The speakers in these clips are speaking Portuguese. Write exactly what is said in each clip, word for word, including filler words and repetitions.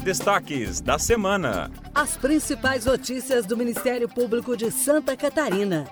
Destaques da semana. As principais notícias do Ministério Público de Santa Catarina.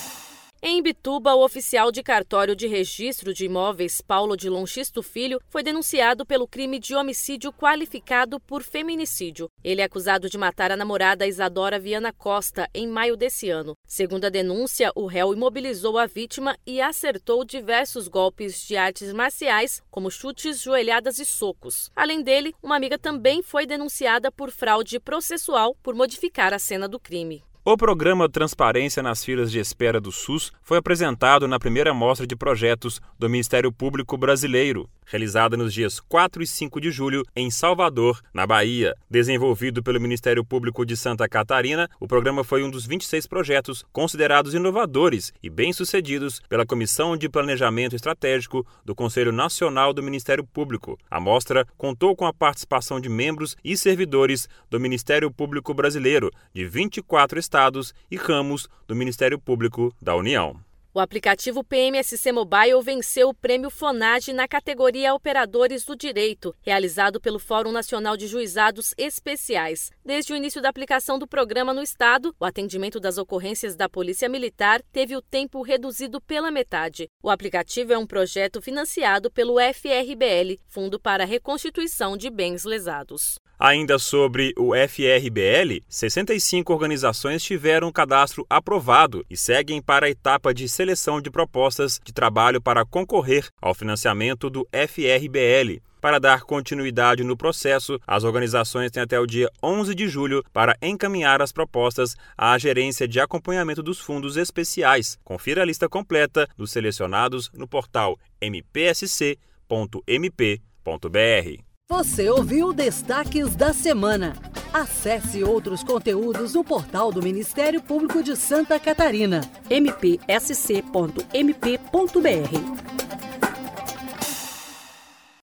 Em Imbituba, o oficial de cartório de registro de imóveis Paulo de Lonxisto Filho foi denunciado pelo crime de homicídio qualificado por feminicídio. Ele é acusado de matar a namorada Isadora Viana Costa em maio desse ano. Segundo a denúncia, o réu imobilizou a vítima e acertou diversos golpes de artes marciais, como chutes, joelhadas e socos. Além dele, uma amiga também foi denunciada por fraude processual por modificar a cena do crime. O programa Transparência nas Filas de Espera do SUS foi apresentado na primeira mostra de projetos do Ministério Público Brasileiro, realizada nos dias quatro e cinco de julho em Salvador, na Bahia. Desenvolvido pelo Ministério Público de Santa Catarina, o programa foi um dos vinte e seis projetos considerados inovadores e bem-sucedidos pela Comissão de Planejamento Estratégico do Conselho Nacional do Ministério Público. A mostra contou com a participação de membros e servidores do Ministério Público Brasileiro, de vinte e quatro estados e ramos do Ministério Público da União. O aplicativo P M S C Mobile venceu o prêmio FONAGE na categoria Operadores do Direito, realizado pelo Fórum Nacional de Juizados Especiais. Desde o início da aplicação do programa no estado, o atendimento das ocorrências da Polícia Militar teve o tempo reduzido pela metade. O aplicativo é um projeto financiado pelo F R B L, Fundo para a Reconstituição de Bens Lesados. Ainda sobre o F R B L, sessenta e cinco organizações tiveram o cadastro aprovado e seguem para a etapa de seleção de propostas de trabalho para concorrer ao financiamento do F R B L. Para dar continuidade no processo, as organizações têm até o dia onze de julho para encaminhar as propostas à Gerência de Acompanhamento dos Fundos Especiais. Confira a lista completa dos selecionados no portal m p s c ponto m p ponto b r. Você ouviu Destaques da Semana. Acesse outros conteúdos no portal do Ministério Público de Santa Catarina, m p s c ponto m p ponto b r.